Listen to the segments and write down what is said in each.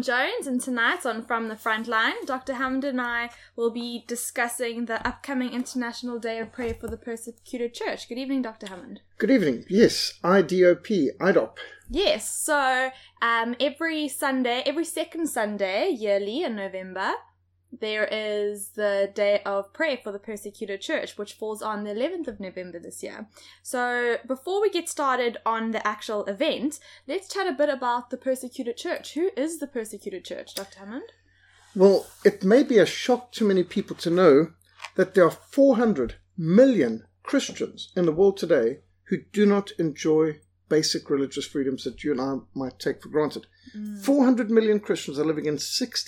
Jones, and tonight on From the Frontline, Dr. Hammond and I will be discussing the upcoming International Day of Prayer for the Persecuted Church. Good evening, Dr. Hammond. Good evening. Yes, IDOP. Yes, so every second Sunday yearly in November, there is the Day of Prayer for the Persecuted Church, which falls on the 11th of November this year. So before we get started on the actual event, let's chat a bit about the Persecuted Church. Who is the Persecuted Church, Dr. Hammond? Well, it may be a shock to many people to know that there are 400 million Christians in the world today who do not enjoy basic religious freedoms that you and I might take for granted. 400 million Christians are living in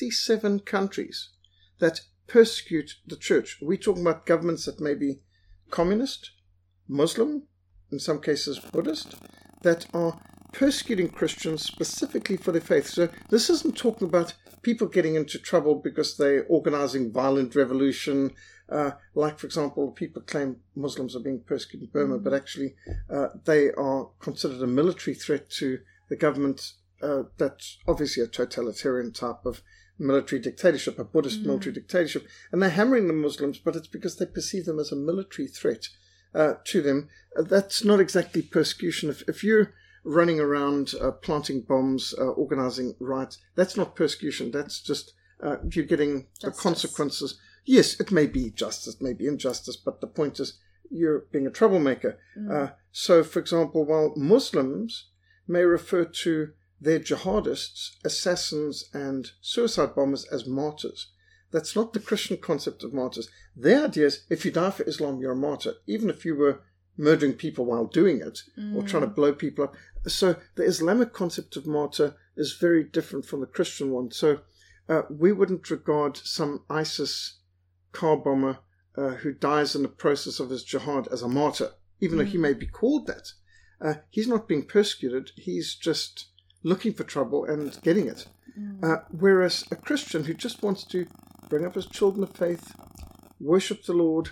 67 countries that persecute the church. We're talking about governments that may be communist, Muslim, in some cases Buddhist, that are persecuting Christians specifically for their faith. So this isn't talking about people getting into trouble because they're organizing violent revolution, like, for example, people claim Muslims are being persecuted in Burma, but actually they are considered a military threat to the government. That's obviously a totalitarian type of military dictatorship, a Buddhist military dictatorship, and they're hammering the Muslims, but it's because they perceive them as a military threat to them. That's not exactly persecution. If you're running around planting bombs, organizing riots, that's not persecution. That's just you're getting justice. The consequences. Yes, it may be justice, it may be injustice, but the point is you're being a troublemaker. So, for example, while Muslims may refer to their jihadists, assassins, and suicide bombers as martyrs, that's not the Christian concept of martyrs. Their idea is if you die for Islam, you're a martyr, even if you were murdering people while doing it or trying to blow people up. So the Islamic concept of martyr is very different from the Christian one. So we wouldn't regard some ISIS car bomber who dies in the process of his jihad as a martyr, even though he may be called that. He's not being persecuted. He's just looking for trouble and getting it. Whereas a Christian who just wants to bring up his children of faith, worship the Lord,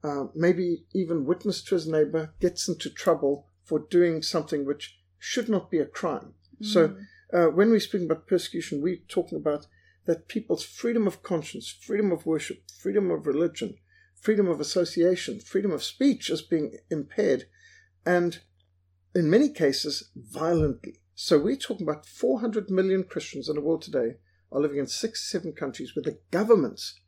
maybe even witness to his neighbor, gets into trouble for doing something which should not be a crime. So when we speak about persecution, we're talking about that people's freedom of conscience, freedom of worship, freedom of religion, freedom of association, freedom of speech is being impaired, and in many cases, violently. So we're talking about 400 million Christians in the world today are living in 7 countries where the governments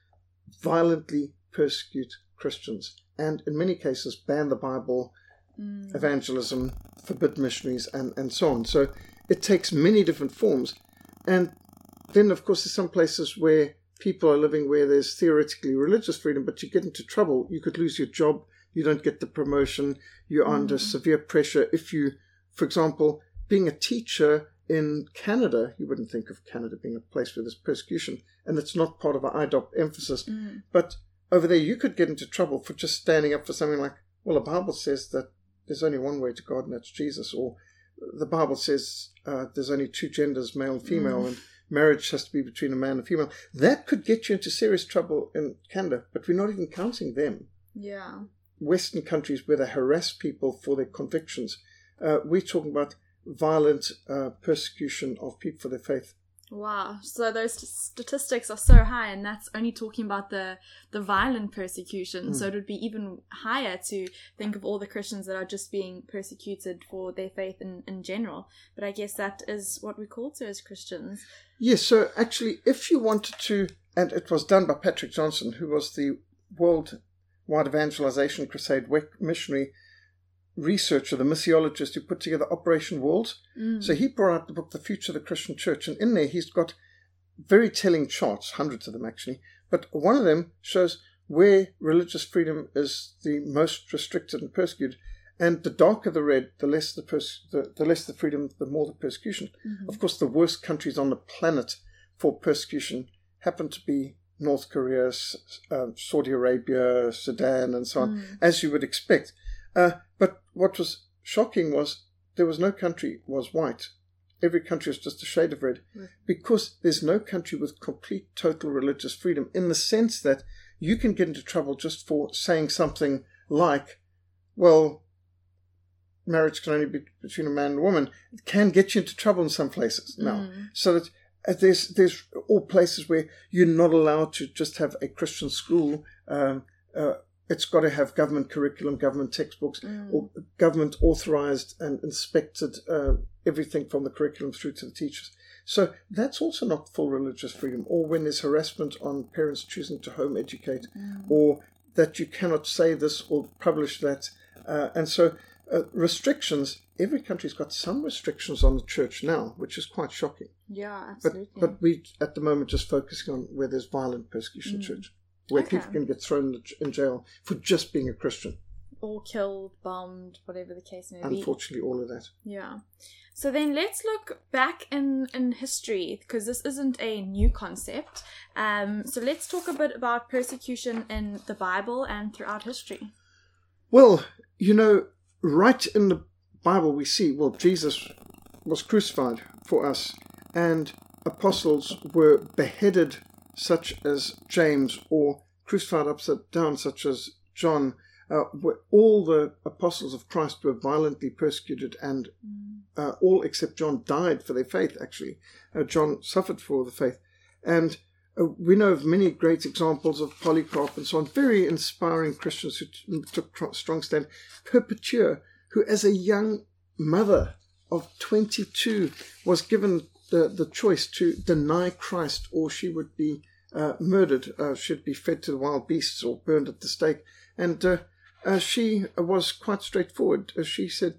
violently persecute Christians and in many cases ban the Bible, evangelism, forbid missionaries, and so on. So it takes many different forms. And then, of course, there's some places where people are living where there's theoretically religious freedom, but you get into trouble. You could lose your job. You don't get the promotion. You're under severe pressure. If you, for example, being a teacher in Canada, you wouldn't think of Canada being a place where there's persecution, and it's not part of our IDOP emphasis. But over there, you could get into trouble for just standing up for something like, well, the Bible says that there's only one way to God, and that's Jesus. Or the Bible says there's only 2 genders, male and female, and marriage has to be between a man and female. That could get you into serious trouble in Canada, but we're not even counting them. Yeah. Western countries where they harass people for their convictions. We're talking about violent persecution of people for their faith. Wow. So those statistics are so high, and that's only talking about the violent persecution. So it would be even higher to think of all the Christians that are just being persecuted for their faith in general. But I guess that is what we're called to as Christians. Yes, so actually, if you wanted to, and it was done by Patrick Johnson, who was the Worldwide Evangelization Crusade missionary researcher, the missiologist who put together Operation Worlds. So he brought out the book, The Future of the Christian Church, and in there he's got very telling charts, hundreds of them actually, but one of them shows where religious freedom is the most restricted and persecuted, and the darker the red, the less the freedom, the more the persecution. Of course, the worst countries on the planet for persecution happen to be North Korea, Saudi Arabia, Sudan, and so on, as you would expect. But what was shocking was there was no country was white. Every country is just a shade of red, because there's no country with complete, total religious freedom, in the sense that you can get into trouble just for saying something like, well, marriage can only be between a man and a woman. It can get you into trouble in some places now. So that There's all places where you're not allowed to just have a Christian school. It's got to have government curriculum, government textbooks, or government authorized and inspected everything from the curriculum through to the teachers. So that's also not full religious freedom. Or when there's harassment on parents choosing to home educate, or that you cannot say this or publish that. And so restrictions, every country's got some restrictions on the church now, which is quite shocking. Yeah, absolutely. But we, at the moment, just focusing on where there's violent persecution in church, where people can get thrown in jail for just being a Christian. Or killed, bombed, whatever the case may be. Unfortunately, all of that. Yeah. So then let's look back in history, because this isn't a new concept. So let's talk a bit about persecution in the Bible and throughout history. Well, right in the Bible we see, Jesus was crucified for us, and apostles were beheaded, such as James, or crucified upside down, such as John. Where all the apostles of Christ were violently persecuted, and all except John died for their faith, actually. John suffered for the faith. And we know of many great examples of Polycarp and so on, very inspiring Christians who took strong stand. Perpetua, who as a young mother of 22 was given the choice to deny Christ, or she would be murdered. She'd be fed to the wild beasts or burned at the stake. And she was quite straightforward. She said,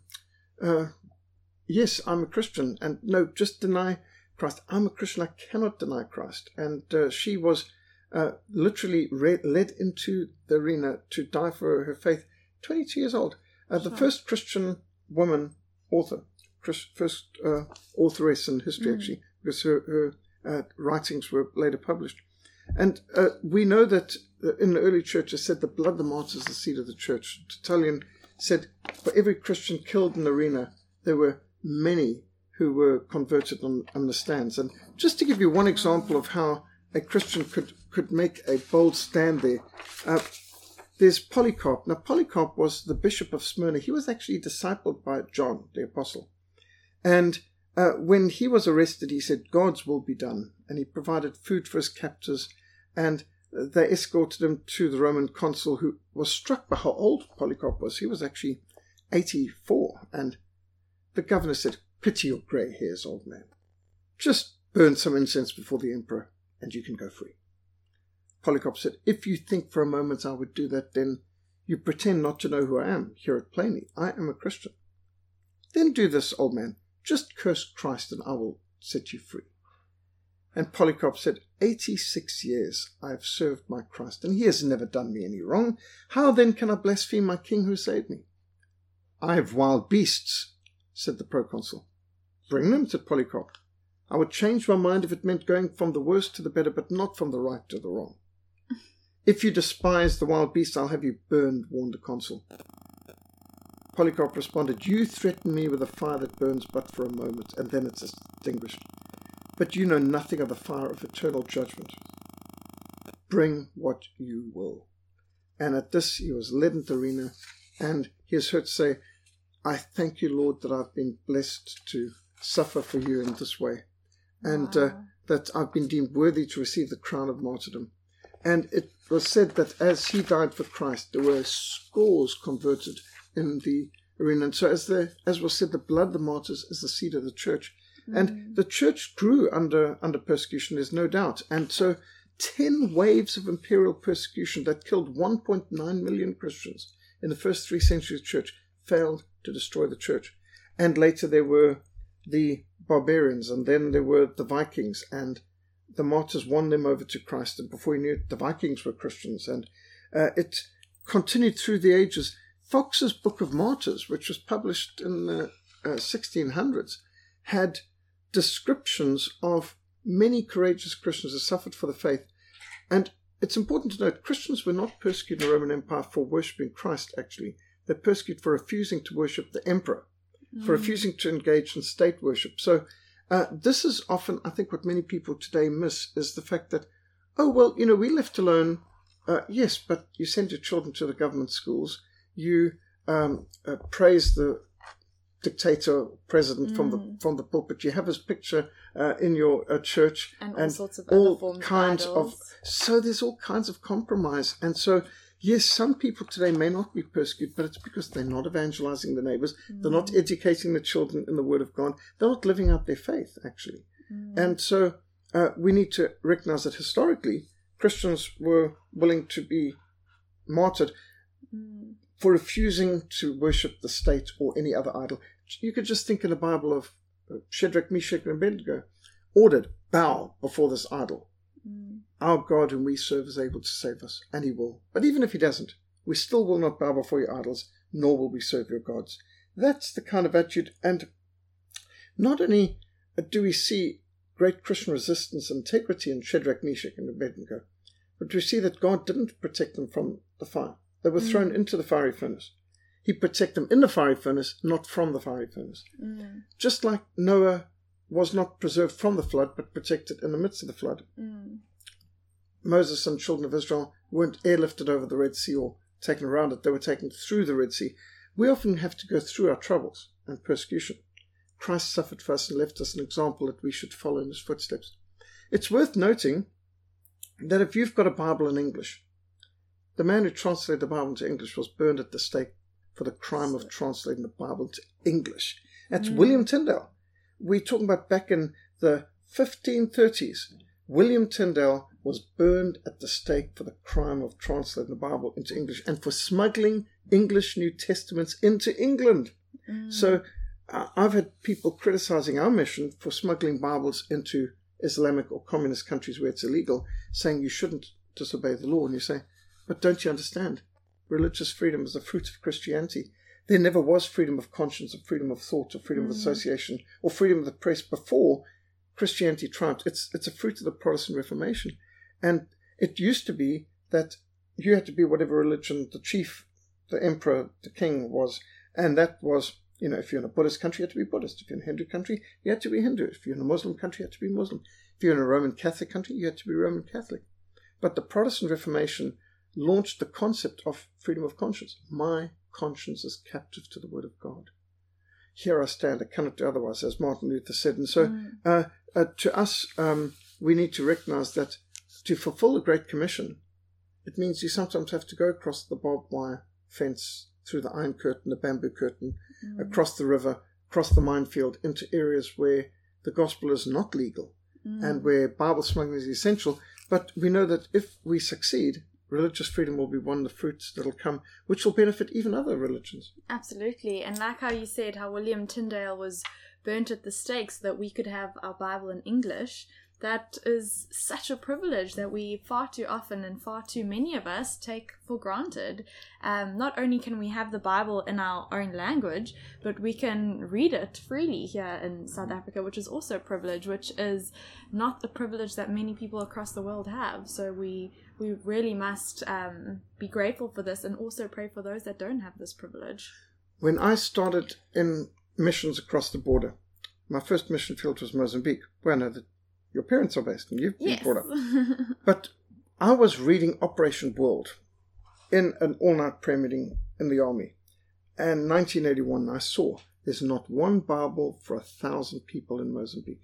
yes, I'm a Christian, and no, just deny Christ. I'm a Christian, I cannot deny Christ. And she was literally led into the arena to die for her faith, 22 years old. The first Christian woman author, first authoress in history, actually, because her writings were later published. And we know that in the early church, it said the blood of the martyrs is the seed of the church. Tertullian said for every Christian killed in the arena, there were many who were converted on the stands. And just to give you one example of how a Christian could make a bold stand there, there's Polycarp. Now, Polycarp was the bishop of Smyrna. He was actually discipled by John, the apostle. And when he was arrested, he said, God's will be done. And he provided food for his captors. And they escorted him to the Roman consul, who was struck by how old Polycarp was. He was actually 84. And the governor said, pity your grey hairs, old man. Just burn some incense before the emperor, and you can go free. Polycarp said, if you think for a moment I would do that, then you pretend not to know who I am. Hear it plainly. I am a Christian. Then do this, old man. Just curse Christ and I will set you free. And Polycarp said, 86 years I have served my Christ, and he has never done me any wrong. How then can I blaspheme my king who saved me? I have wild beasts, said the proconsul. Bring them, said Polycarp. I would change my mind if it meant going from the worst to the better, but not from the right to the wrong. If you despise the wild beasts, I'll have you burned, warned the consul. Polycarp responded, you threaten me with a fire that burns but for a moment, and then it's extinguished. But you know nothing of the fire of eternal judgment. Bring what you will. And at this he was led into the arena, and he is heard to say, I thank you, Lord, that I've been blessed to suffer for you in this way, and that I've been deemed worthy to receive the crown of martyrdom. And it was said that as he died for Christ, there were scores converted in the arena. And so as was said, the blood of the martyrs is the seed of the church. And the church grew under persecution, there's no doubt. And so 10 waves of imperial persecution that killed 1.9 million Christians in the first 3 centuries of the church failed to destroy the church. And later there were the barbarians, and then there were the Vikings, and the martyrs won them over to Christ. And before you knew it, the Vikings were Christians. And it continued through the ages. Fox's Book of Martyrs, which was published in the 1600s, had descriptions of many courageous Christians who suffered for the faith. And it's important to note, Christians were not persecuted in the Roman Empire for worshipping Christ, actually. They're persecuted for refusing to worship the emperor, for refusing to engage in state worship. So this is often, I think, what many people today miss, is the fact that, we left alone. Yes, but you send your children to the government schools. You praise the dictator, president from the pulpit. You have his picture in your church, and all sorts of other forms kinds of idols. So there's all kinds of compromise, and so yes, some people today may not be persecuted, but it's because they're not evangelizing the neighbors, they're not educating the children in the Word of God, they're not living out their faith actually, and so we need to recognize that historically Christians were willing to be martyred for refusing to worship the state or any other idol. You could just think in the Bible of Shadrach, Meshach, and Abednego, ordered, bow before this idol. Our God whom we serve is able to save us, and he will. But even if he doesn't, we still will not bow before your idols, nor will we serve your gods. That's the kind of attitude. And not only do we see great Christian resistance and integrity in Shadrach, Meshach, and Abednego, but we see that God didn't protect them from the fire. They were thrown into the fiery furnace. He protected them in the fiery furnace, not from the fiery furnace. Just like Noah was not preserved from the flood, but protected in the midst of the flood. Moses and the children of Israel weren't airlifted over the Red Sea or taken around it. They were taken through the Red Sea. We often have to go through our troubles and persecution. Christ suffered for us and left us an example that we should follow in his footsteps. It's worth noting that if you've got a Bible in English, the man who translated the Bible into English was burned at the stake for the crime of translating the Bible to English. That's William Tyndale. We're talking about back in the 1530s. William Tyndale was burned at the stake for the crime of translating the Bible into English and for smuggling English New Testaments into England. So I've had people criticizing our mission for smuggling Bibles into Islamic or communist countries where it's illegal, saying you shouldn't disobey the law. And you say, but don't you understand? Religious freedom is a fruit of Christianity. There never was freedom of conscience or freedom of thought or freedom of association or freedom of the press before Christianity triumphed. It's a fruit of the Protestant Reformation. And it used to be that you had to be whatever religion the chief, the emperor, the king was. And that was, if you're in a Buddhist country, you had to be Buddhist. If you're in a Hindu country, you had to be Hindu. If you're in a Muslim country, you had to be Muslim. If you're in a Roman Catholic country, you had to be Roman Catholic. But the Protestant Reformation launched the concept of freedom of conscience. My conscience is captive to the Word of God. Here I stand, I cannot do otherwise, as Martin Luther said. And so to us, we need to recognize that to fulfill the Great Commission, it means you sometimes have to go across the barbed wire fence, through the iron curtain, the bamboo curtain, across the river, across the minefield, into areas where the gospel is not legal and where Bible smuggling is essential. But we know that if we succeed, religious freedom will be one of the fruits that will come, which will benefit even other religions. Absolutely. And like how you said, how William Tyndale was burnt at the stake so that we could have our Bible in English, that is such a privilege that we far too often and far too many of us take for granted. Not only can we have the Bible in our own language, but we can read it freely here in South Africa, which is also a privilege, which is not the privilege that many people across the world have. So we really must be grateful for this and also pray for those that don't have this privilege. When I started in missions across the border, my first mission field was Mozambique, where I know that your parents are based and you've been brought up. But I was reading Operation World in an all-night prayer meeting in the army. And 1981, I saw there's not one Bible for 1,000 people in Mozambique.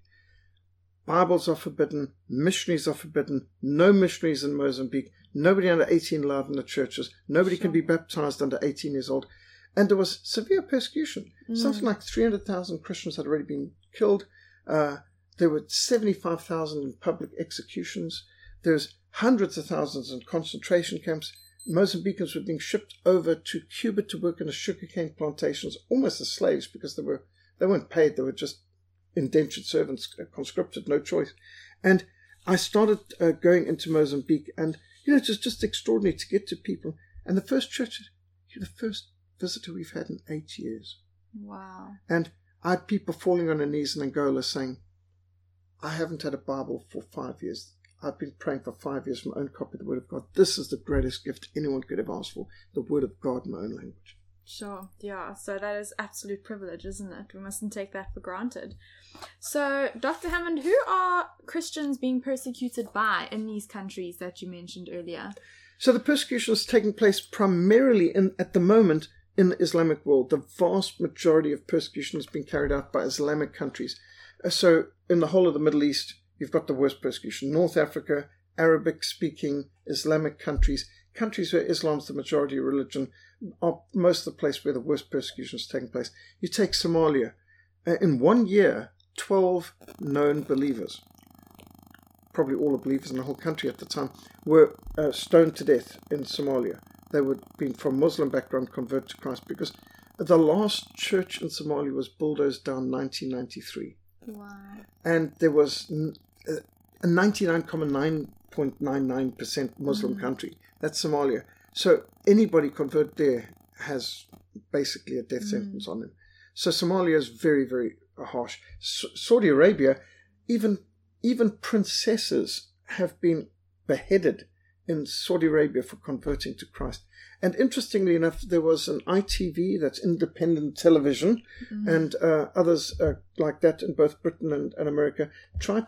Bibles are forbidden, missionaries are forbidden, no missionaries in Mozambique, nobody under 18 allowed in the churches, nobody can be baptized under 18 years old. And there was severe persecution. Something like 300,000 Christians had already been killed. There were 75,000 in public executions. There's hundreds of thousands in concentration camps. Mozambicans were being shipped over to Cuba to work in the sugarcane plantations, almost as slaves, because they weren't paid. They were just indentured servants, conscripted, no choice. And I started going into Mozambique, and it was just extraordinary to get to people. And the first church, you're the first visitor we've had in 8 years. Wow. And I had people falling on their knees in Angola saying, I haven't had a Bible for 5 years. I've been praying for 5 years for my own copy of the Word of God. This is the greatest gift anyone could have asked for, the Word of God in my own language. Sure, yeah. So that is absolute privilege, isn't it? We mustn't take that for granted. So, Dr. Hammond, who are Christians being persecuted by in these countries that you mentioned earlier? So the persecution is taking place primarily at the moment in the Islamic world, the vast majority of persecution has been carried out by Islamic countries. So in the whole of the Middle East, you've got the worst persecution. North Africa, Arabic-speaking Islamic countries where Islam's the majority religion, are most of the place where the worst persecution is taking place. You take Somalia. In 1 year, 12 known believers, probably all the believers in the whole country at the time, were stoned to death in Somalia. They would been from Muslim background, converted to Christ, because the last church in Somalia was bulldozed down in 1993. Wow. And there was a 99.99% Muslim country. That's Somalia. So anybody convert there has basically a death sentence on them. So Somalia is very, very harsh. Saudi Arabia, even princesses have been beheaded in Saudi Arabia for converting to Christ. And interestingly enough, there was an ITV, that's independent television, and others like that in both Britain and America, tried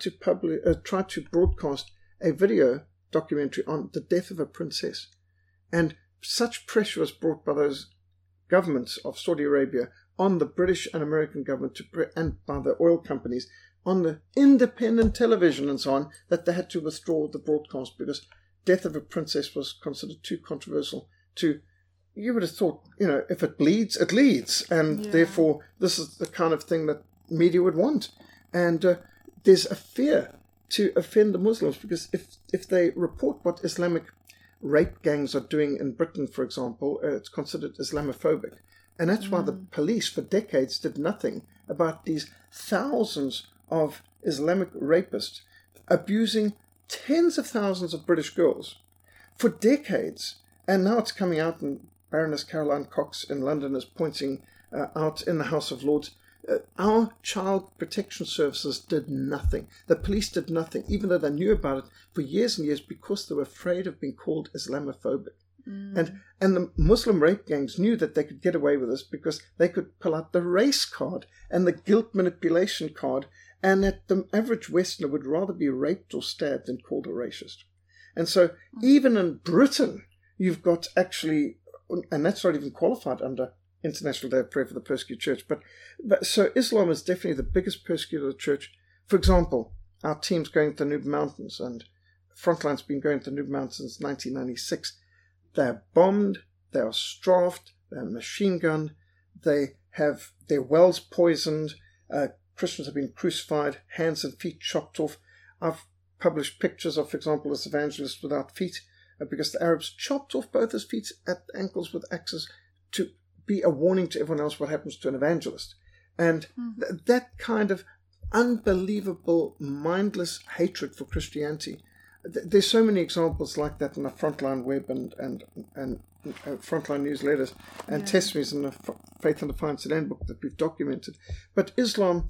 to broadcast a video documentary on the death of a princess. And such pressure was brought by those governments of Saudi Arabia on the British and American government and by the oil companies on the independent television and so on, that they had to withdraw the broadcast because death of a princess was considered too controversial to, you would have thought, if it bleeds, it leads. And therefore, this is the kind of thing that media would want. And there's a fear to offend the Muslims, because if they report what Islamic rape gangs are doing in Britain, for example, it's considered Islamophobic. And that's why the police for decades did nothing about these thousands of Islamic rapists abusing tens of thousands of British girls for decades. And now it's coming out, and Baroness Caroline Cox in London is pointing out in the House of Lords, our child protection services did nothing. The police did nothing, even though they knew about it for years and years, because they were afraid of being called Islamophobic. And the Muslim rape gangs knew that they could get away with this because they could pull out the race card and the guilt manipulation card, and that the average Westerner would rather be raped or stabbed than called a racist. And so even in Britain, you've got actually, and that's not even qualified under International Day of Prayer for the Persecuted Church, but so Islam is definitely the biggest persecutor of the church. For example, our team's going to the Nuba Mountains, and Frontline's been going to the Nuba Mountains since 1996. They're bombed, they are strafed, they're machine gunned, they have their wells poisoned, Christians have been crucified, hands and feet chopped off. I've published pictures of, for example, this evangelist without feet, because the Arabs chopped off both his feet at the ankles with axes to be a warning to everyone else what happens to an evangelist. And that kind of unbelievable, mindless hatred for Christianity. There's so many examples like that in the Frontline web and Frontline newsletters and testimonies in the Faith and Defiance Handbook that we've documented. But Islam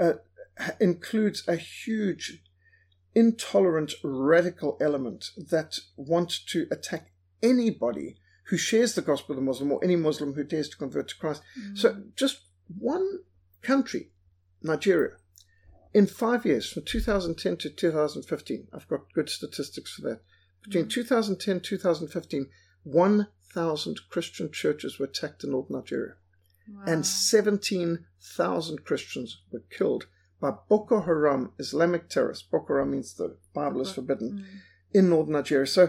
includes a huge, intolerant, radical element that wants to attack anybody who shares the gospel of the Muslim, or any Muslim who dares to convert to Christ. So just one country, Nigeria, in 5 years, from 2010 to 2015, I've got good statistics for that. Between 2010 and 2015, 1,000 Christian churches were attacked in North Nigeria. Wow. And 17,000 Christians were killed by Boko Haram, Islamic terrorists. Boko Haram means the Bible is forbidden, in Northern Nigeria. So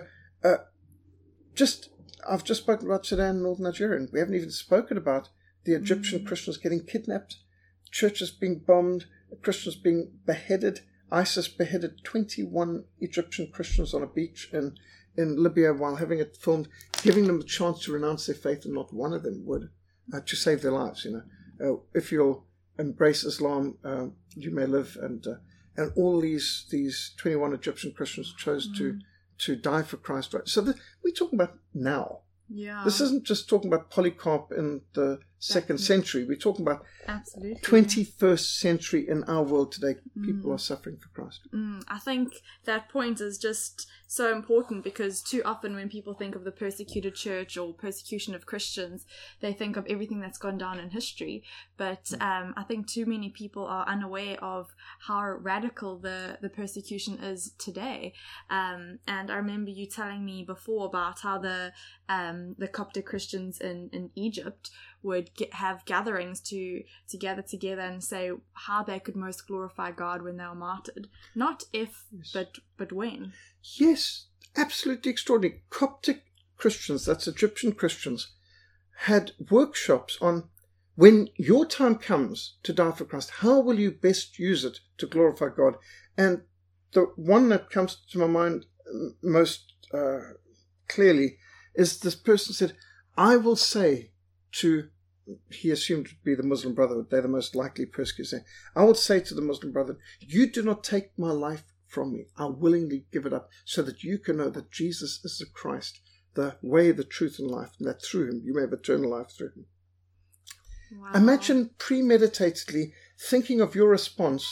I've just spoken about Sudan and Northern Nigeria, and we haven't even spoken about the Egyptian Christians getting kidnapped, churches being bombed, Christians being beheaded. ISIS beheaded 21 Egyptian Christians on a beach in Libya while having it filmed, giving them the chance to renounce their faith, and not one of them would, to save their lives. If you'll embrace Islam, you may live. And all these 21 Egyptian Christians chose to die for Christ. Right? So we're talking about now. Yeah. This isn't just talking about Polycarp in the 2nd century. We're talking about absolutely 21st century in our world today. People are suffering for Christ. I think that point is just so important, because too often when people think of the persecuted church or persecution of Christians, they think of everything that's gone down in history. But I think too many people are unaware of how radical the persecution is today. And I remember you telling me before about how the Coptic Christians in Egypt would have gatherings to gather together and say how they could most glorify God when they were martyred. Not if, but when. Yes, absolutely extraordinary. Coptic Christians, that's Egyptian Christians, had workshops on when your time comes to die for Christ, how will you best use it to glorify God? And the one that comes to my mind most clearly is this person said, I will say to, he assumed it would be the Muslim Brotherhood, they're the most likely persecutors. I will say to the Muslim Brotherhood, you do not take my life from me. I willingly give it up so that you can know that Jesus is the Christ, the way, the truth, and life, and that through him you may have eternal life through him. Wow. Imagine premeditatedly thinking of your response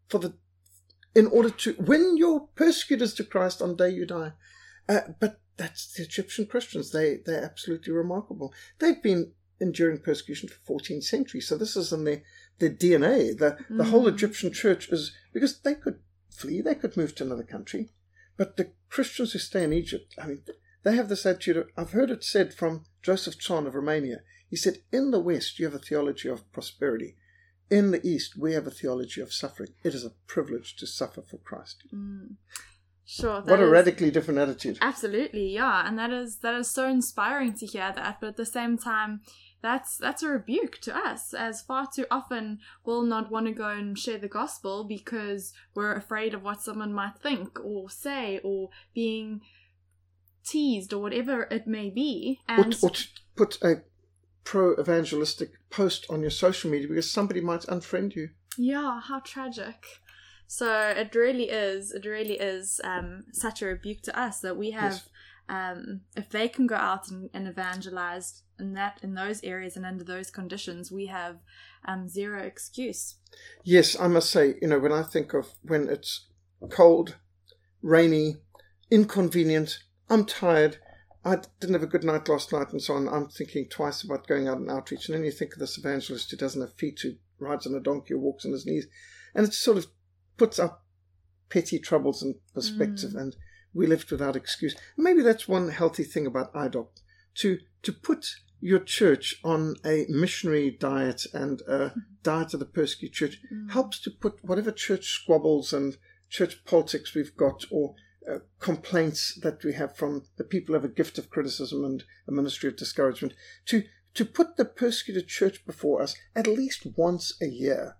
in order to win your persecutors to Christ on the day you die. But that's the Egyptian Christians. They're absolutely remarkable. They've been enduring persecution for 14 centuries, so this is in their DNA. The whole Egyptian church is, because they could flee, they could move to another country, but the Christians who stay in Egypt, I mean, they have this attitude. I've heard it said from Joseph Tson of Romania. He said, in the West you have a theology of prosperity. In the East we have a theology of suffering. It is a privilege to suffer for Christ. Sure. What a radically different attitude. Absolutely, yeah. And that is so inspiring to hear that. But at the same time, that's a rebuke to us, as far too often we'll not want to go and share the gospel because we're afraid of what someone might think or say, or being teased, or whatever it may be. And or to put a pro-evangelistic post on your social media because somebody might unfriend you. Yeah, how tragic. So it really is such a rebuke to us that we have, if they can go out and evangelize in those areas and under those conditions, we have zero excuse. Yes, I must say, when I think of when it's cold, rainy, inconvenient, I'm tired, I didn't have a good night last night and so on, I'm thinking twice about going out and outreach. And then you think of this evangelist who doesn't have feet, who rides on a donkey or walks on his knees. And it sort of puts up petty troubles in perspective, and we're left without excuse. Maybe that's one healthy thing about IDOC, to put your church on a missionary diet and a diet of the persecuted church helps to put whatever church squabbles and church politics we've got, or complaints that we have from the people who have a gift of criticism and a ministry of discouragement, to put the persecuted church before us at least once a year.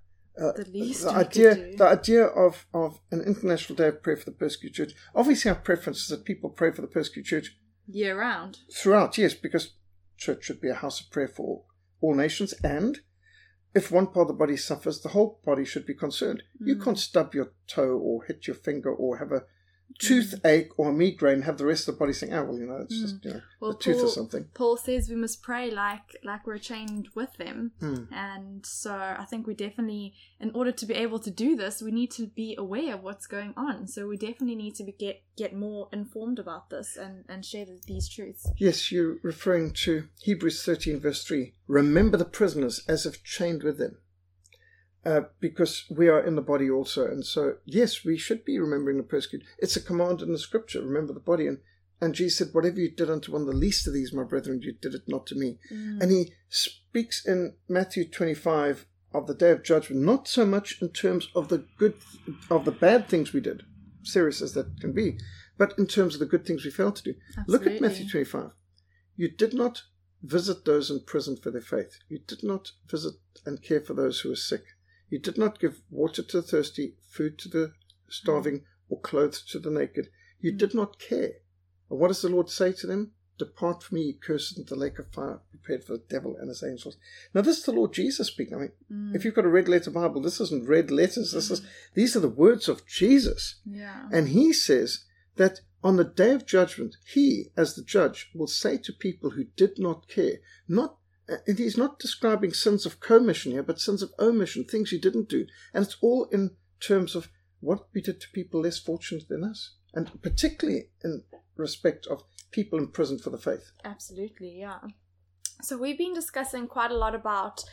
The idea of an international day of prayer for the persecuted church. Obviously, our preference is that people pray for the persecuted church year round. Throughout, yes, because church should be a house of prayer for all nations, and if one part of the body suffers, the whole body should be concerned. You can't stub your toe or hit your finger or have a toothache or a migraine, have the rest of the body saying, it's just a tooth or something. Paul says we must pray like we're chained with them. And so I think we definitely, in order to be able to do this, we need to be aware of what's going on. So we definitely need to get more informed about this and share these truths. Yes, you're referring to Hebrews 13 verse 3. Remember the prisoners as if chained with them. Because we are in the body also. And so, yes, we should be remembering the persecuted. It's a command in the scripture, remember the body. And Jesus said, whatever you did unto one of the least of these, my brethren, you did it not to me. And he speaks in Matthew 25 of the day of judgment, not so much in terms of the bad things we did, serious as that can be, but in terms of the good things we failed to do. Absolutely. Look at Matthew 25. You did not visit those in prison for their faith. You did not visit and care for those who were sick. You did not give water to the thirsty, food to the starving, or clothes to the naked. You did not care. And what does the Lord say to them? Depart from me, ye cursed, into the lake of fire prepared for the devil and his angels. Now, this is the Lord Jesus speaking. I mean, if you've got a red letter Bible, this isn't red letters. These are the words of Jesus. Yeah. And he says that on the day of judgment, he, as the judge, will say to people who did not care, not and he's not describing sins of commission here, but sins of omission, things you didn't do. And it's all in terms of what we did to people less fortunate than us, and particularly in respect of people imprisoned for the faith. Absolutely, yeah. So we've been discussing quite a lot about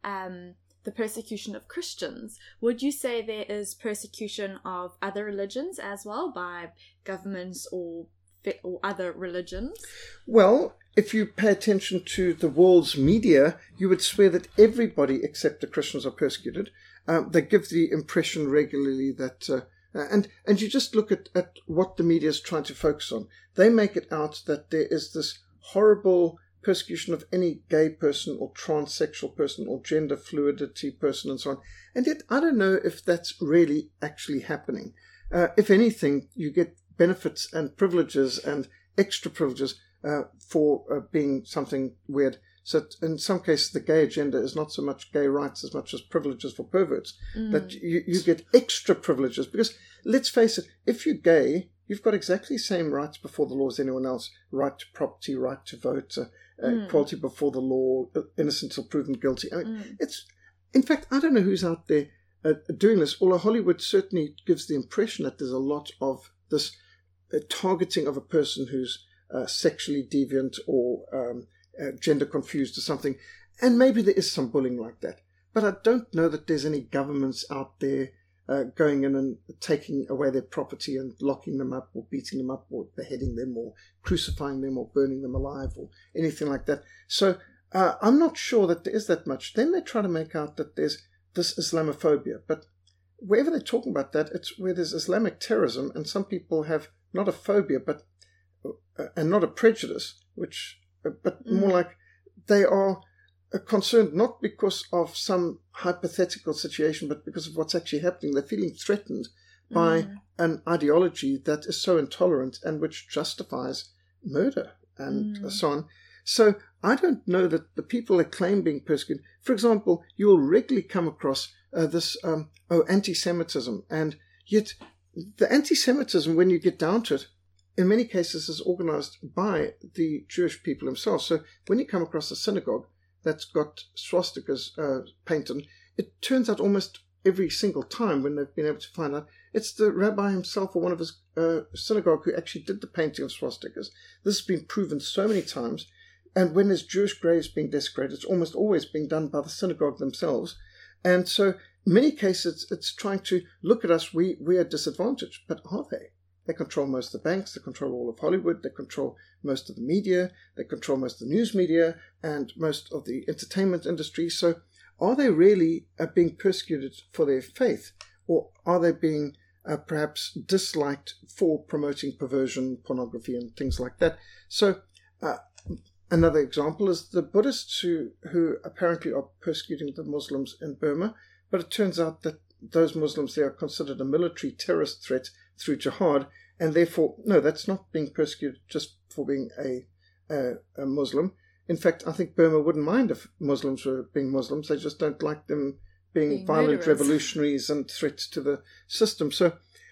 the persecution of Christians. Would you say there is persecution of other religions as well, by governments or other religions? Well, if you pay attention to the world's media, you would swear that everybody except the Christians are persecuted. They give the impression regularly that, and you just look at what the media is trying to focus on. They make it out that there is this horrible persecution of any gay person or transsexual person or gender fluidity person and so on. And yet, I don't know if that's really actually happening. If anything, you get benefits and privileges and extra privileges for being something weird. So in some cases, the gay agenda is not so much gay rights as much as privileges for perverts. That you get extra privileges. Because let's face it, if you're gay, you've got exactly the same rights before the law as anyone else. Right to property, right to vote, equality before the law, innocent till proven guilty. I mean, in fact, I don't know who's out there doing this, although Hollywood certainly gives the impression that there's a lot of this targeting of a person who's sexually deviant or gender confused or something. And maybe there is some bullying like that. But I don't know that there's any governments out there going in and taking away their property and locking them up or beating them up or beheading them or crucifying them or burning them alive or anything like that. So I'm not sure that there is that much. Then they try to make out that there's this Islamophobia. But wherever they're talking about that, it's where there's Islamic terrorism, and some people have not a phobia and not a prejudice, but more like they are concerned not because of some hypothetical situation, but because of what's actually happening. They're feeling threatened by an ideology that is so intolerant and which justifies murder and so on. So I don't know that the people that claim being persecuted, for example, you will regularly come across this anti-Semitism, and yet the anti-Semitism, when you get down to it, in many cases is organized by the Jewish people themselves. So when you come across a synagogue that's got swastikas painted, it turns out almost every single time when they've been able to find out, it's the rabbi himself or one of his synagogue who actually did the painting of swastikas. This has been proven so many times. And when there's Jewish graves being desecrated, it's almost always being done by the synagogue themselves. And so in many cases, it's trying to look at us, we are disadvantaged. But are they? They control most of the banks, they control all of Hollywood, they control most of the media, they control most of the news media and most of the entertainment industry. So are they really being persecuted for their faith, or are they being perhaps disliked for promoting perversion, pornography and things like that? So another example is the Buddhists who apparently are persecuting the Muslims in Burma, but it turns out that those Muslims there are considered a military terrorist threat through jihad, and therefore, no, that's not being persecuted just for being a Muslim. In fact, I think Burma wouldn't mind if Muslims were being Muslims. They just don't like them being violent murderers, revolutionaries and threats to the system. So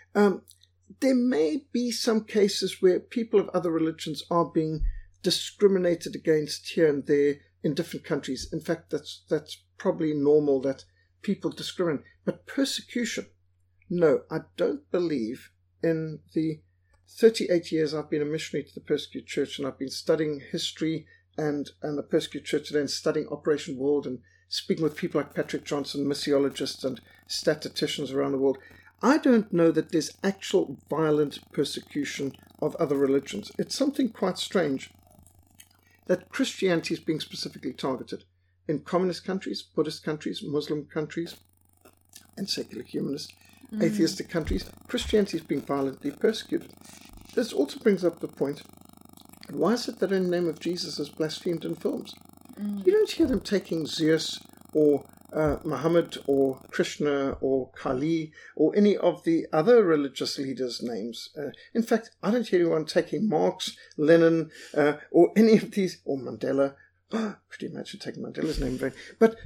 there may be some cases where people of other religions are being discriminated against here and there in different countries. In fact, that's probably normal that people discriminate. But persecution, no, I don't believe. In the 38 years I've been a missionary to the persecuted church, and I've been studying history and the persecuted church today, and studying Operation World and speaking with people like Patrick Johnson, missiologists and statisticians around the world, I don't know that there's actual violent persecution of other religions. It's something quite strange that Christianity is being specifically targeted in communist countries, Buddhist countries, Muslim countries, and secular humanist atheistic countries. Christianity is being violently persecuted. This also brings up the point, why is it that in the name of Jesus is blasphemed in films? You don't hear them taking Zeus or Muhammad or Krishna or Kali or any of the other religious leaders' names. In fact, I don't hear anyone taking Marx, Lenin, or any of these, or Mandela. Could you imagine taking Mandela's name? But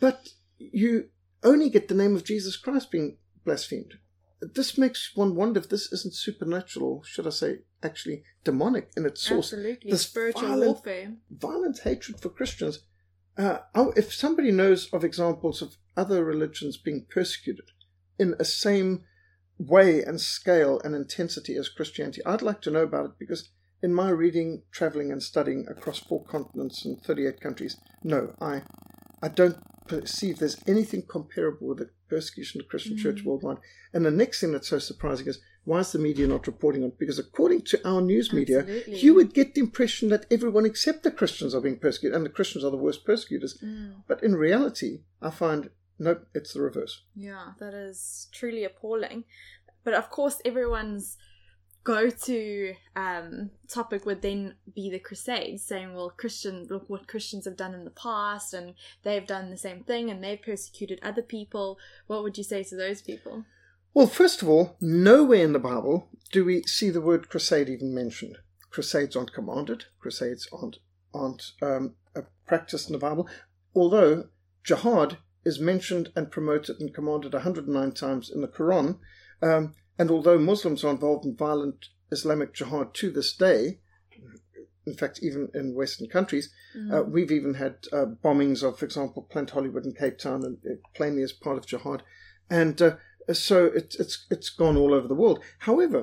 you only get the name of Jesus Christ being blasphemed. This makes one wonder if this isn't supernatural, should I say, actually demonic in its source. Absolutely, this spiritual warfare. Violent hatred for Christians. if somebody knows of examples of other religions being persecuted in a same way and scale and intensity as Christianity, I'd like to know about it, because in my reading, traveling and studying across 4 continents and 38 countries, no, I don't perceive there's anything comparable with the persecution of the Christian church worldwide. And the next thing that's so surprising is, why is the media not reporting on it? Because according to our news media, you would get the impression that everyone except the Christians are being persecuted, and the Christians are the worst persecutors. But in reality, I find, nope, it's the reverse. Yeah, that is truly appalling. But of course, everyone's go-to topic would then be the Crusades, saying, well, look what Christians have done in the past, and they've done the same thing, and they've persecuted other people. What would you say to those people? Well, first of all, nowhere in the Bible do we see the word crusade even mentioned. Crusades aren't commanded. Crusades aren't practiced in the Bible, although jihad is mentioned and promoted and commanded 109 times in the Quran. And although Muslims are involved in violent Islamic jihad to this day, in fact, even in Western countries, we've even had bombings of, for example, Planet Hollywood in Cape Town, and plainly as part of jihad. And so it's gone all over the world. However,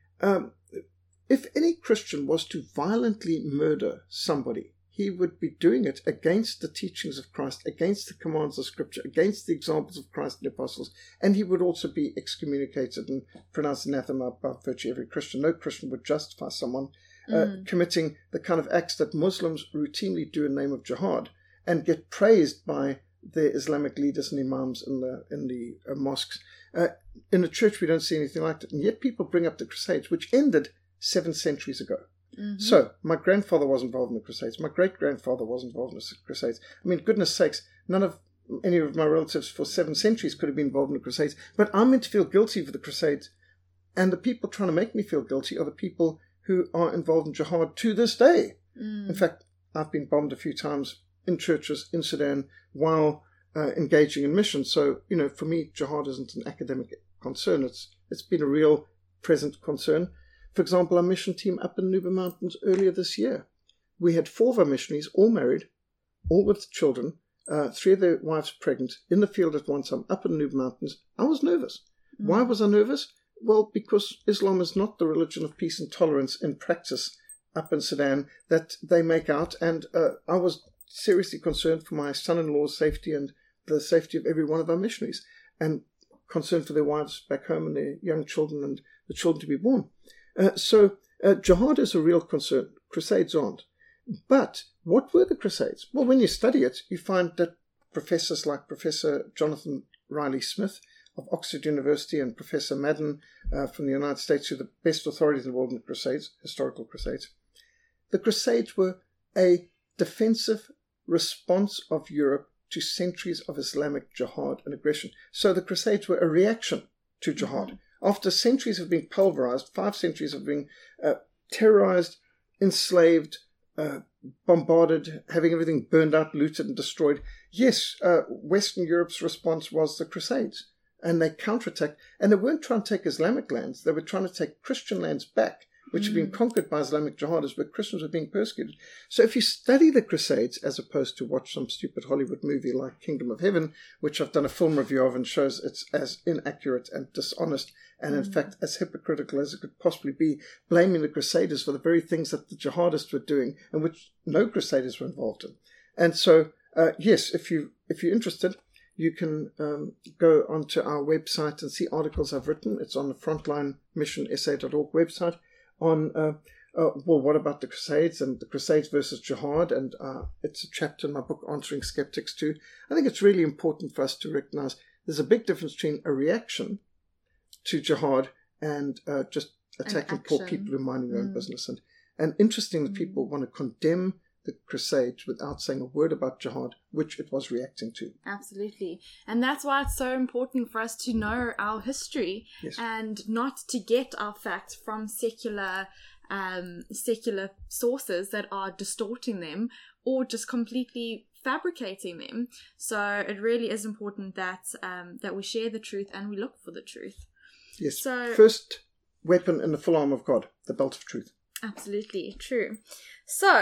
if any Christian was to violently murder somebody, he would be doing it against the teachings of Christ, against the commands of Scripture, against the examples of Christ and the apostles, and he would also be excommunicated and pronounced anathema by virtue of every Christian. No Christian would justify someone committing the kind of acts that Muslims routinely do in the name of jihad and get praised by the Islamic leaders and imams in the mosques. In the church, we don't see anything like that, and yet people bring up the Crusades, which ended 7 centuries ago. So, my grandfather was involved in the Crusades. My great-grandfather was involved in the Crusades. I mean, goodness sakes, none of any of my relatives for 7 centuries could have been involved in the Crusades. But I'm meant to feel guilty for the Crusades. And the people trying to make me feel guilty are the people who are involved in jihad to this day. In fact, I've been bombed a few times in churches in Sudan while engaging in mission. So, for me, jihad isn't an academic concern. It's been a real present concern. For example, our mission team up in Nuba Mountains earlier this year, we had 4 of our missionaries, all married, all with children, 3 of their wives pregnant, in the field at once. I'm up in Nuba Mountains. I was nervous. Why was I nervous? Well, because Islam is not the religion of peace and tolerance in practice up in Sudan that they make out, and I was seriously concerned for my son-in-law's safety and the safety of every one of our missionaries, and concerned for their wives back home and their young children and the children to be born. So jihad is a real concern. Crusades aren't. But what were the Crusades? Well, when you study it, you find that professors like Professor Jonathan Riley Smith of Oxford University and Professor Madden from the United States, who are the best authorities in the world in Crusades, historical Crusades, the Crusades were a defensive response of Europe to centuries of Islamic jihad and aggression. So the Crusades were a reaction to jihad. After centuries of being pulverized, 5 centuries of being terrorized, enslaved, bombarded, having everything burned out, looted and destroyed, yes, Western Europe's response was the Crusades. And they counterattacked. And they weren't trying to take Islamic lands. They were trying to take Christian lands back, which had been conquered by Islamic jihadists, but Christians were being persecuted. So if you study the Crusades, as opposed to watch some stupid Hollywood movie like Kingdom of Heaven, which I've done a film review of and shows it's as inaccurate and dishonest and in fact as hypocritical as it could possibly be, blaming the Crusaders for the very things that the jihadists were doing and which no Crusaders were involved in. And so, yes, if you're interested, you can go onto our website and see articles I've written. It's on the frontlinemissionsa.org website on, what about the Crusades and the Crusades versus jihad, and it's a chapter in my book, Answering Skeptics too. I think it's really important for us to recognize there's a big difference between a reaction to jihad and just attacking poor people who are minding their own business. And interesting that people want to condemn the Crusades without saying a word about jihad, which it was reacting to. Absolutely. And that's why it's so important for us to know our history and not to get our facts from secular sources that are distorting them or just completely fabricating them. So it really is important that that we share the truth and we look for the truth. Yes. So, first weapon in the full armor of God, the belt of truth. Absolutely true. So,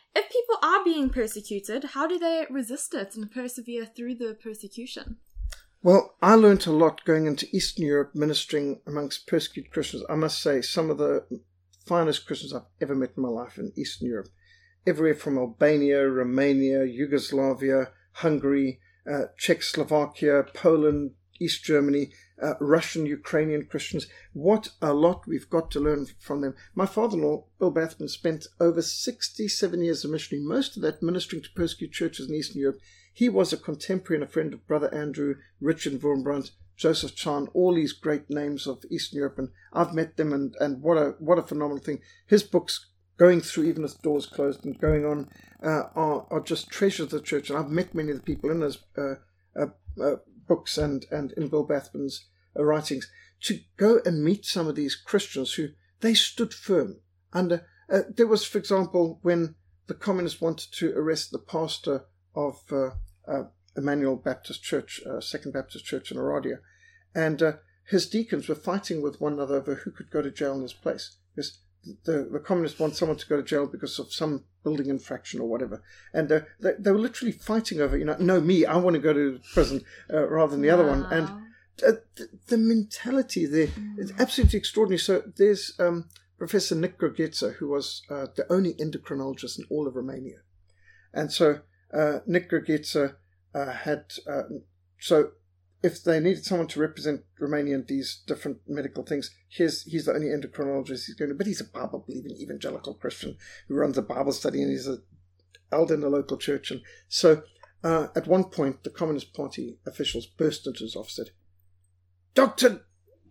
if people are being persecuted, how do they resist it and persevere through the persecution? Well, I learnt a lot going into Eastern Europe, ministering amongst persecuted Christians. I must say, some of the finest Christians I've ever met in my life in Eastern Europe. Everywhere from Albania, Romania, Yugoslavia, Hungary, Czechoslovakia, Poland, East Germany, Russian, Ukrainian Christians. What a lot we've got to learn from them. My father-in-law, Bill Bathman, spent over 67 years of missionary, most of that ministering to persecuted churches in Eastern Europe. He was a contemporary and a friend of Brother Andrew, Richard Wurmbrand, Joseph Chan, all these great names of Eastern Europe, and I've met them, and what a phenomenal thing. His books, going through even with doors closed and going on, are just treasures of the church, and I've met many of the people in those books and in Bill Bathman's writings, to go and meet some of these Christians who they stood firm under. There was, for example, when the communists wanted to arrest the pastor of Emmanuel Baptist Church, Second Baptist Church in Aradia, and his deacons were fighting with one another over who could go to jail in his place, because the communists want someone to go to jail because of some building infraction or whatever, and they were literally fighting over, no, me, I want to go to prison rather than the other one, and the mentality there is absolutely extraordinary. So there's Professor Nick Grgheța, who was the only endocrinologist in all of Romania, and so Nick Grgheța had so if they needed someone to represent Romania in these different medical things, he's the only endocrinologist he's going to. But he's a Bible-believing evangelical Christian who runs a Bible study, and he's an elder in the local church. And so at one point, the Communist Party officials burst into his office and said, Dr.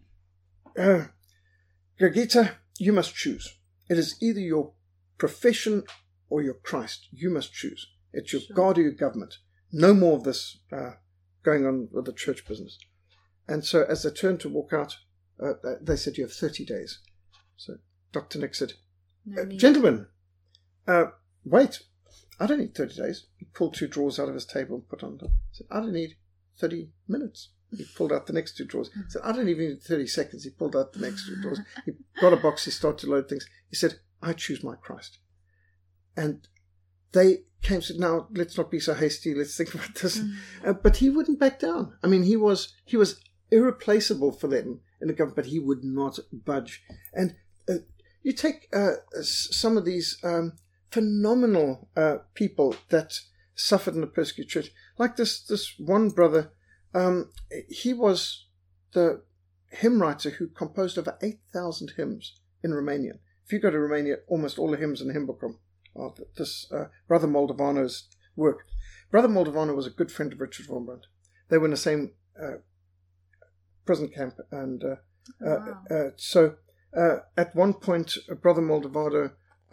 Grgheța, you must choose. It is either your profession or your Christ. You must choose. It's your God or your government. No more of this going on with the church business. And so as they turned to walk out, they said, you have 30 days. So Dr. Nick said, gentlemen, wait, I don't need 30 days. He pulled 2 drawers out of his table and put on them. He said, I don't need 30 minutes. He pulled out the next 2 drawers. He said, I don't even need 30 seconds. He pulled out the next 2 drawers. He got a box. He started to load things. He said, I choose my Christ. And they came and said, now, let's not be so hasty. Let's think about this. But he wouldn't back down. I mean, he was irreplaceable for them in the government, but he would not budge. And you take some of these phenomenal people that suffered in the persecuted church, like this one brother. He was the hymn writer who composed over 8,000 hymns in Romanian. If you go to Romania, almost all the hymns in the hymn book are this Brother Moldovano's work. Brother Moldovano was a good friend of Richard Wurmbrand. They were in the same prison camp, and so at one point, Brother Moldovano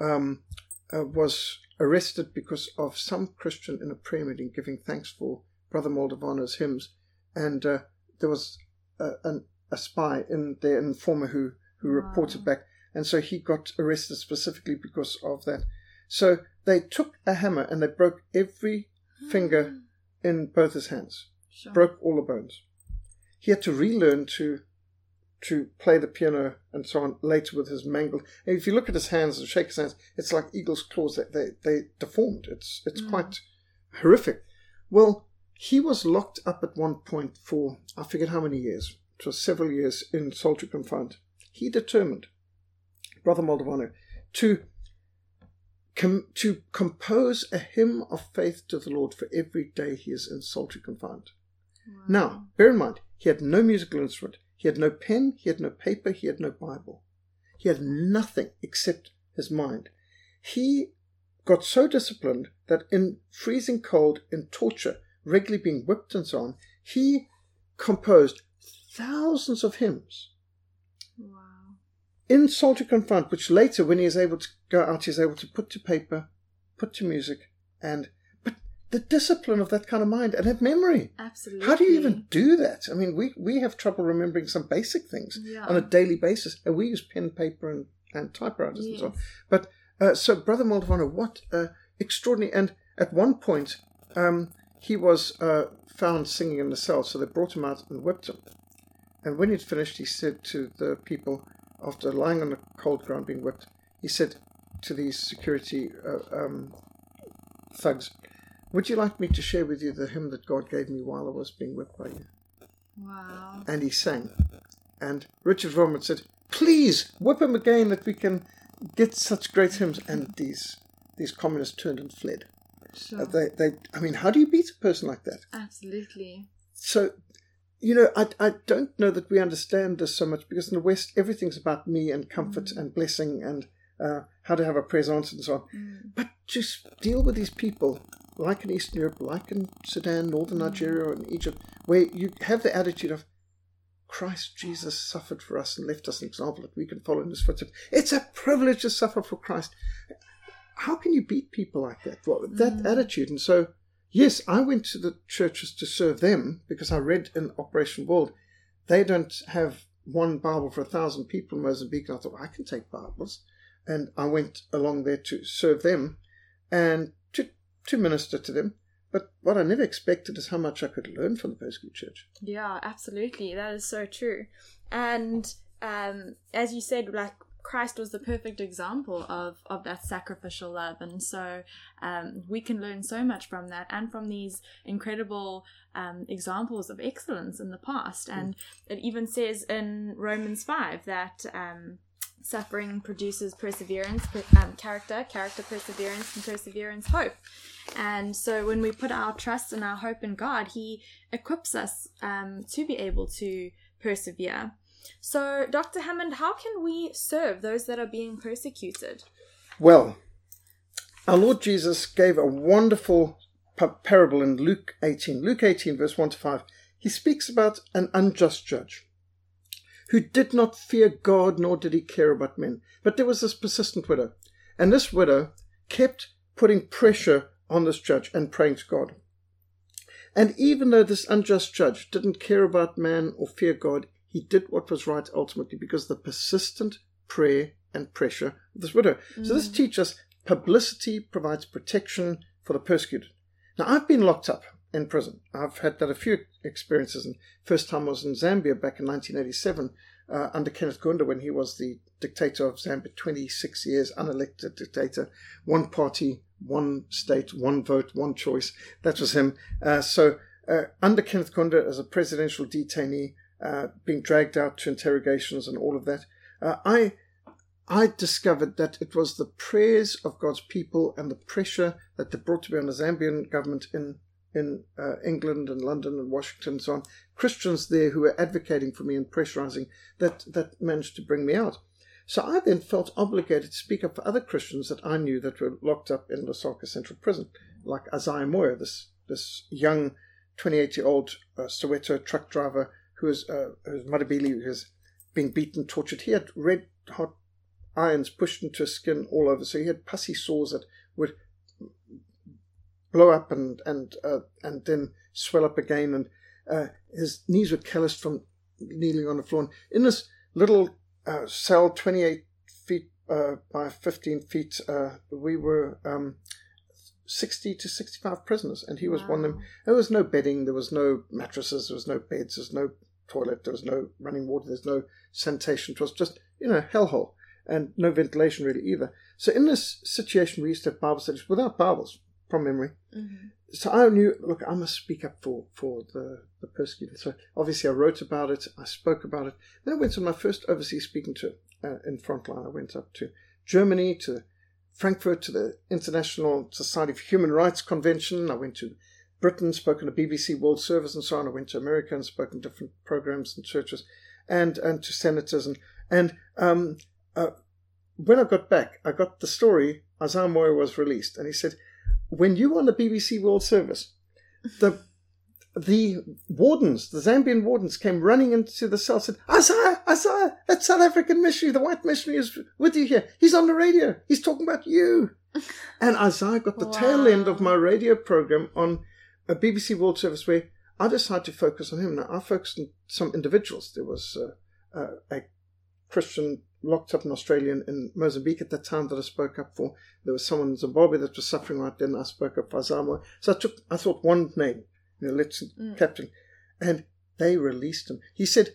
was arrested because of some Christian in a prayer meeting giving thanks for Brother Moldovano's hymns, and there was a spy in their informer who reported back, and so he got arrested specifically because of that. So they took a hammer and they broke every finger in both his hands, broke all the bones. He had to relearn to play the piano and so on later with his mangled. And if you look at his hands and shake his hands, it's like eagle's claws. They deformed. It's quite horrific. Well, he was locked up at one point for, I forget how many years. It was several years in solitary confinement. He determined, Brother Moldovano, to compose a hymn of faith to the Lord for every day he is in solitary confinement. Wow. Now, bear in mind, he had no musical instrument. He had no pen, he had no paper, he had no Bible. He had nothing except his mind. He got so disciplined that in freezing cold, in torture, regularly being whipped and so on, he composed thousands of hymns. Wow. In solitary confinement, which later, when he is able to go out, he is able to put to paper, put to music, but the discipline of that kind of mind and have memory. Absolutely. How do you even do that? I mean, we have trouble remembering some basic things on a daily basis, and we use pen, paper, and typewriters and so on. But so Brother Moldovano, what extraordinary! And at one point, he was found singing in the cell, so they brought him out and whipped him. And when he'd finished, he said to the people, after lying on the cold ground being whipped, he said to these security thugs. Would you like me to share with you the hymn that God gave me while I was being whipped by you? Wow. And he sang. And Richard Vormont said, please whip him again that we can get such great hymns. And these communists turned and fled. Sure. I mean, how do you beat a person like that? Absolutely. So, I don't know that we understand this so much, because in the West, everything's about me and comfort and blessing and how to have a praise answered and so on. But just deal with these people, like in Eastern Europe, like in Sudan, Northern Nigeria, and Egypt, where you have the attitude of, Christ Jesus suffered for us and left us an example that we can follow in his footsteps. It's a privilege to suffer for Christ. How can you beat people like that? Well, that attitude. And so, yes, I went to the churches to serve them, because I read in Operation World, they don't have one Bible for 1,000 people in Mozambique. And I thought, I can take Bibles. And I went along there to serve them and to minister to them. But what I never expected is how much I could learn from the persecuted church. Yeah, absolutely. That is so true. And as you said, like, Christ was the perfect example of that sacrificial love. And so we can learn so much from that, and from these incredible examples of excellence in the past. And it even says in Romans 5 that suffering produces perseverance, character, perseverance, and perseverance, hope. And so when we put our trust and our hope in God, he equips us to be able to persevere. So, Dr. Hammond, how can we serve those that are being persecuted? Well, our Lord Jesus gave a wonderful parable in Luke 18. Luke 18, verse 1 to 5. He speaks about an unjust judge who did not fear God, nor did he care about men. But there was this persistent widow. And this widow kept putting pressure on this judge and praying to God. And even though this unjust judge didn't care about man or fear God, he did what was right ultimately, because of the persistent prayer and pressure of this widow. So this teaches us publicity provides protection for the persecuted. Now, I've been locked up in prison. I've had that a few experiences. And first time I was in Zambia back in 1987 under Kenneth Kaunda, when he was the dictator of Zambia, 26 years, unelected dictator, one party, one state, one vote, one choice. That was him. So under Kenneth Kaunda as a presidential detainee, being dragged out to interrogations and all of that, I discovered that it was the prayers of God's people and the pressure that they brought to bear on the Zambian government in England and London and Washington and so on, Christians there who were advocating for me and pressurizing, that managed to bring me out. So I then felt obligated to speak up for other Christians that I knew that were locked up in Lusaka Central Prison, like Isaiah Moya, this young 28-year-old Soweto truck driver who's Madabili, who's being beaten, tortured. He had red hot irons pushed into his skin all over, so he had pussy sores that would blow up and then swell up again, and his knees were calloused from kneeling on the floor. And in this little cell, 28 feet by 15 feet, we were 60 to 65 prisoners, and he was one of them. There was no bedding, there was no mattresses, there was no beds, there was no toilet, there was no running water, there's no sanitation. It was just, hellhole, and no ventilation really either. So in this situation, we used to have Bible studies without Bibles, from memory. Mm-hmm. So I knew, look, I must speak up for the persecuted. So obviously I wrote about it, I spoke about it. Then I went on my first overseas speaking tour in Frontline. I went up to Germany, to Frankfurt, to the International Society for Human Rights Convention. I went to Britain, spoken at BBC World Service and so on. I went to America and spoken different programs and churches, and to senators. And when I got back, I got the story. Isaiah Moya was released, and he said, when you were on the BBC World Service, the wardens, the Zambian wardens, came running into the cell and said, Isaiah, that South African missionary, the white missionary, is with you here. He's on the radio. He's talking about you. And Isaiah got the tail end of my radio program on a BBC World Service, where I decided to focus on him. Now, I focused on some individuals. There was a Christian locked up in Australia and in Mozambique at that time that I spoke up for. There was someone in Zimbabwe that was suffering right then. I spoke up for Isaiah Moya. So I thought one name, Captain, and they released him. He said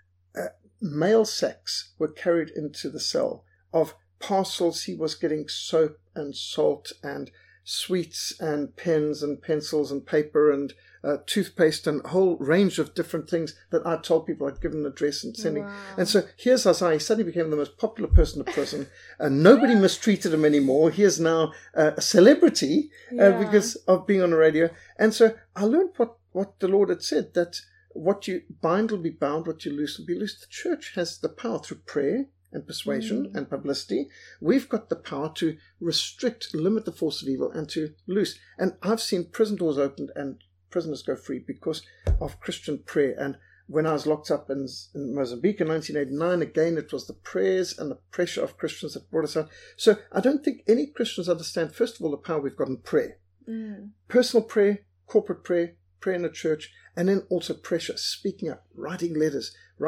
mail sacks were carried into the cell of parcels. He was getting soap and salt and sweets and pens and pencils and paper and toothpaste and a whole range of different things that I told people I'd given an address and sending. Wow. And so here's Isaiah. He suddenly became the most popular person in prison. Nobody mistreated him anymore. He is now a celebrity because of being on the radio. And so I learned what the Lord had said, that what you bind will be bound, what you loose will be loose. The church has the power through prayer and persuasion and publicity. We've got the power to restrict, limit the force of evil and to loose. And I've seen prison doors opened and prisoners go free because of Christian prayer. And when I was locked up in Mozambique in 1989, again, it was the prayers and the pressure of Christians that brought us out. So I don't think any Christians understand, first of all, the power we've got in prayer. Personal prayer, corporate prayer, prayer in the church, and then also pressure, speaking up, writing letters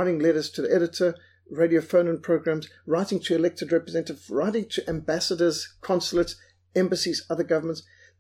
to the editor, radio phone-in programs, writing to elected representatives, writing to ambassadors, consulates, embassies, other governments.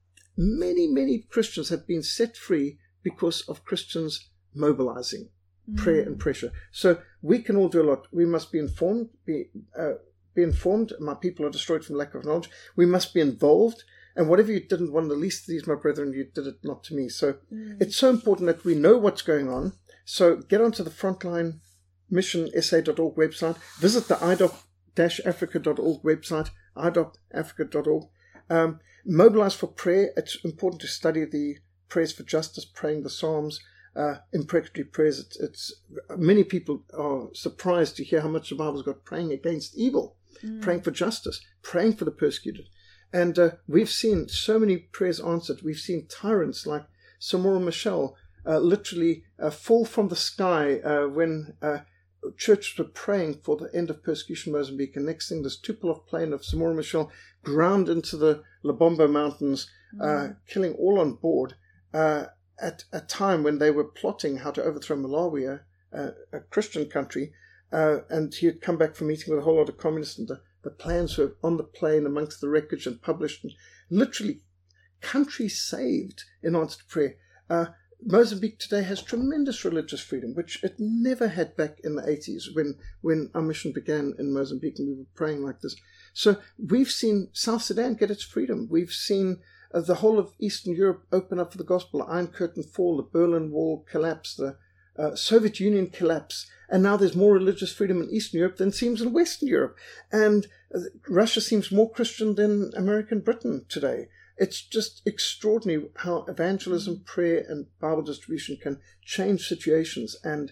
Many, many Christians have been set free because of Christians mobilizing prayer and pressure. So we can all do a lot. We must be informed, be informed. My people are destroyed from lack of knowledge. We must be involved. And whatever you didn't want, the least of these, my brethren, you did it not to me. So it's so important that we know what's going on. So get onto the Frontline Mission SA.org website. Visit the idop-africa.org website, idop-africa.org. Mobilize for prayer. It's important to study the prayers for justice, praying the Psalms, imprecatory prayers. It's many people are surprised to hear how much the Bible's got praying against evil, praying for justice, praying for the persecuted. And we've seen so many prayers answered. We've seen tyrants like Samora Machel literally fall from the sky when churches were praying for the end of persecution in Mozambique. And next thing, this Tupolev plane of Samora Machel ground into the Lubombo Mountains, killing all on board at a time when they were plotting how to overthrow Malawi, a Christian country. And he had come back from meeting with a whole lot of communists, and the plans were on the plane amongst the wreckage and published. And literally, countries saved in answer to prayer. Mozambique today has tremendous religious freedom, which it never had back in the 80s when our mission began in Mozambique and we were praying like this. So we've seen South Sudan get its freedom. We've seen the whole of Eastern Europe open up for the gospel, the Iron Curtain fall, the Berlin Wall collapse, the Soviet Union collapse, and now there's more religious freedom in Eastern Europe than seems in Western Europe. And Russia seems more Christian than American Britain today. It's just extraordinary how evangelism, prayer, and Bible distribution can change situations. And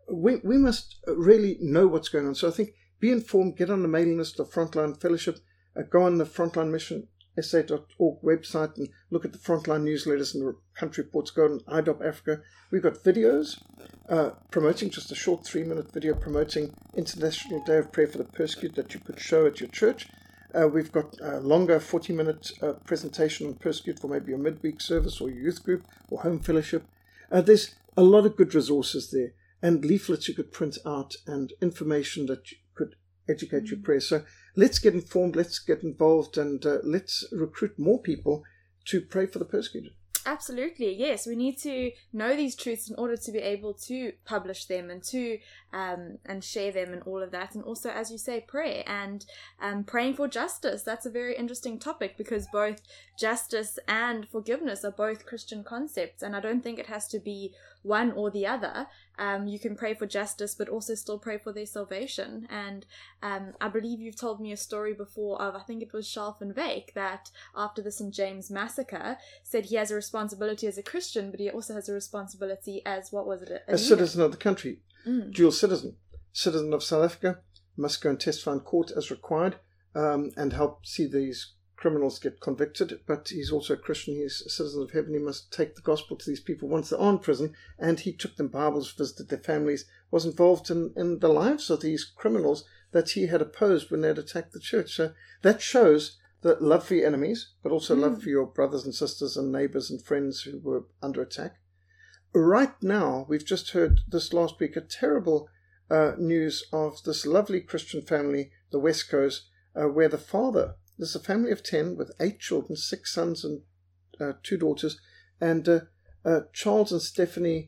we must really know what's going on. So I think be informed, get on the mailing list of Frontline Fellowship, go on the Frontline Mission SA.org website and look at the Frontline newsletters and the country reports. Go on IDOP Africa. We've got videos promoting, just a short 3-minute video promoting International Day of Prayer for the Persecuted that you could show at your church. We've got a longer 40-minute presentation on persecute for maybe your midweek service or your youth group or home fellowship. There's a lot of good resources there and leaflets you could print out and information that you could educate your prayer. So let's get informed, let's get involved, and let's recruit more people to pray for the persecuted. Absolutely, yes. We need to know these truths in order to be able to publish them and to and share them and all of that. And also, as you say, prayer and praying for justice. That's a very interesting topic because both justice and forgiveness are both Christian concepts. And I don't think it has to be one or the other. You can pray for justice, but also still pray for their salvation. And I believe you've told me a story before of, I think it was Charles van Wyk, that after the St. James massacre, said he has a responsibility as a Christian, but he also has a responsibility as, what was it? A citizen of the country. Dual citizen. Citizen of South Africa, must go and testify in court as required and help see these criminals get convicted, but he's also a Christian. He's a citizen of heaven. He must take the gospel to these people once they're in prison, and he took them Bibles, visited their families, was involved in the lives of these criminals that he had opposed when they had attacked the church. So that shows that love for your enemies, but also love for your brothers and sisters and neighbors and friends who were under attack. Right now, we've just heard this last week a terrible news of this lovely Christian family, the Wescos, where the father, this is a family of 10 with 8 children, 6 sons and 2 daughters, and Charles and Stephanie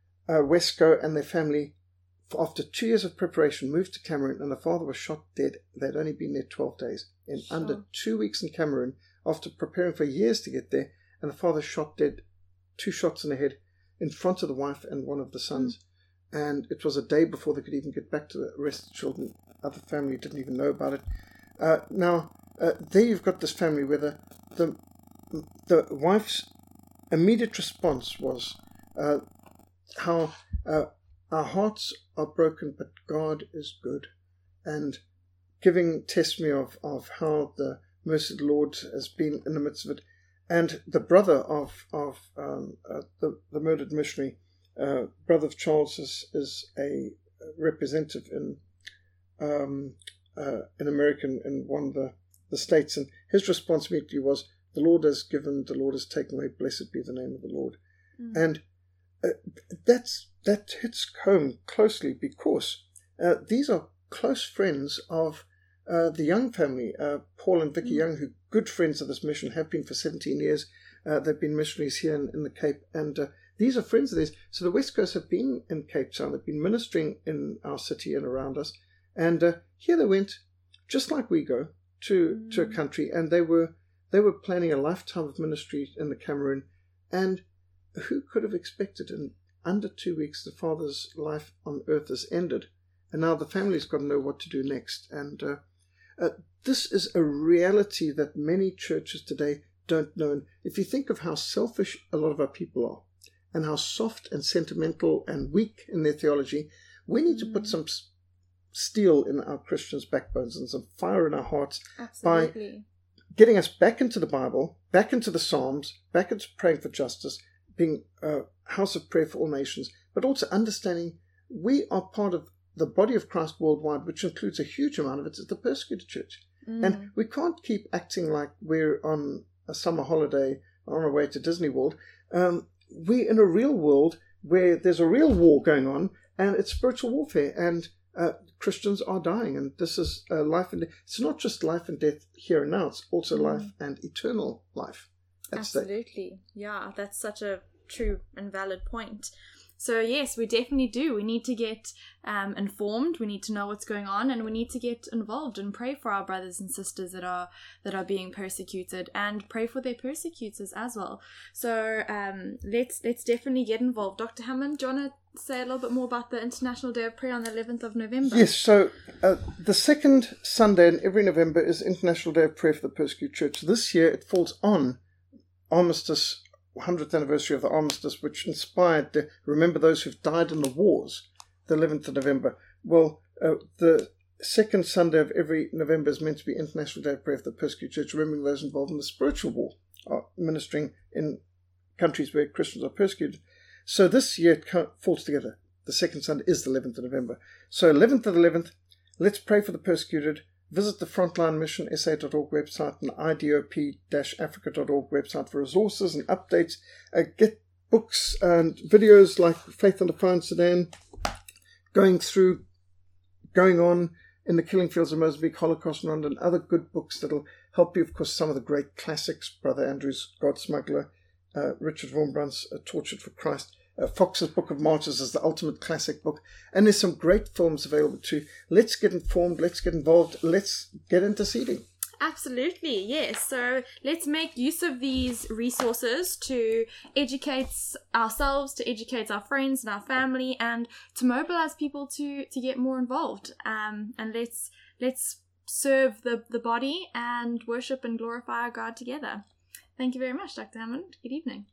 Wesco and their family, after 2 years of preparation, moved to Cameroon, and the father was shot dead. They'd only been there 12 days. In under 2 weeks in Cameroon, after preparing for years to get there, and the father shot dead, 2 shots in the head, in front of the wife and one of the sons. And it was a day before they could even get back to the rest of the children. Other family didn't even know about it. There you've got this family where the wife's immediate response was how our hearts are broken, but God is good, and giving testimony of how the mercy of the Lord has been in the midst of it. And the brother of the murdered missionary, brother of Charles, is a representative in America, in one of the states, and his response immediately was, "The Lord has given, the Lord has taken away, blessed be the name of the Lord." And that hits home closely, because these are close friends of the Young family, Paul and Vicky Young, who good friends of this mission, have been for 17 years. They've been missionaries here in the Cape, and these are friends of theirs. So the West Coast have been in Cape Town, they've been ministering in our city and around us, and here they went, just like we go, to a country, and they were planning a lifetime of ministry in the Cameroon. And who could have expected, in under 2 weeks, the father's life on earth has ended, and now the family's got to know what to do next. And this is a reality that many churches today don't know. And if you think of how selfish a lot of our people are, and how soft and sentimental and weak in their theology, we need to put some steel in our Christians' backbones and some fire in our hearts. Absolutely. By getting us back into the Bible, back into the Psalms, back into praying for justice, being a house of prayer for all nations, but also understanding we are part of the body of Christ worldwide, which includes a huge amount of it is the persecuted church. And we can't keep acting like we're on a summer holiday on our way to Disney World. We're in a real world where there's a real war going on, and it's spiritual warfare, and Christians are dying, and this is life and death. It's not just life and death here and now, it's also life and eternal life. Absolutely. Yeah, that's such a true and valid point. So yes, we definitely do. We need to get informed. We need to know what's going on, and we need to get involved and pray for our brothers and sisters that are being persecuted, and pray for their persecutors as well. So let's definitely get involved. Dr. Hammond, do you want to say a little bit more about the International Day of Prayer on the 11th of November? Yes. So the second Sunday in every November is International Day of Prayer for the Persecuted Church. This year it falls on Armistice, 100th anniversary of the Armistice, which inspired the Remember Those Who've Died in the Wars, the 11th of November. Well, the second Sunday of every November is meant to be International Day of Prayer for the Persecuted Church, remembering those involved in the spiritual war, ministering in countries where Christians are persecuted. So this year it falls together. The second Sunday is the 11th of November. So 11th of the 11th, let's pray for the persecuted. Visit the Frontline Mission SA.org website and idop-africa.org website for resources and updates. Get books and videos like Faith on the Fine Sudan, going on in the killing fields of Mozambique, Holocaust in Rwanda, and other good books that'll help you. Of course, some of the great classics, Brother Andrew's God Smuggler, Richard Vormbrandt's Tortured for Christ, Fox's Book of Martyrs is the ultimate classic book, and there's some great films available too. Let's get informed, let's get involved, let's get interceding. Absolutely, yes. So let's make use of these resources to educate ourselves, to educate our friends and our family, and to mobilize people to get more involved. And let's serve the body and worship and glorify our God together. Thank you very much, Dr. Hammond. Good evening.